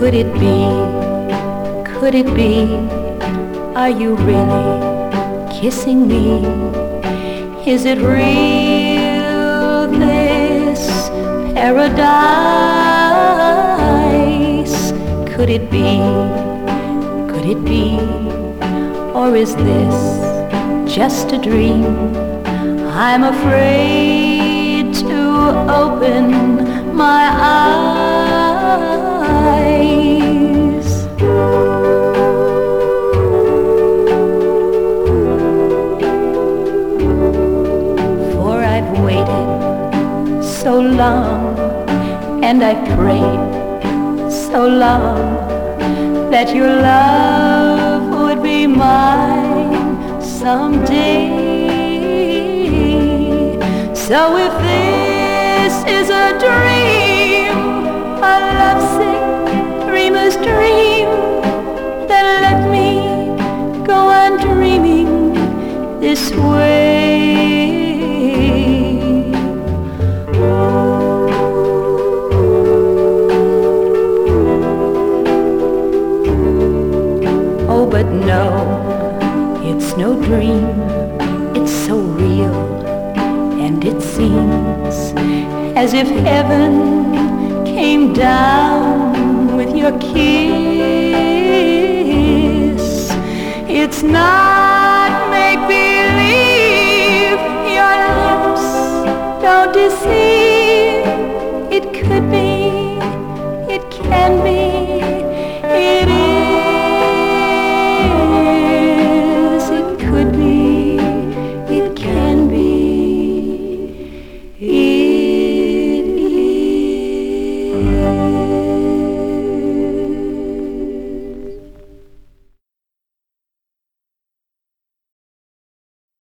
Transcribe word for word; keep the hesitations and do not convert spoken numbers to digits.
Could it be, could it be, are you really kissing me? Is it real, this paradise? Could it be, could it be, or is this just a dream? I'm afraid to open my eyes. For I've waited so long, and I prayed so long that your love would be mine someday. So if this is a dream, a lovesick dreamer's dream, then let me go on dreaming this way. Oh, but no, it's no dream, it's so real. And it seems as if heaven came down with your kiss. It's not make-believe, your lips don't deceive.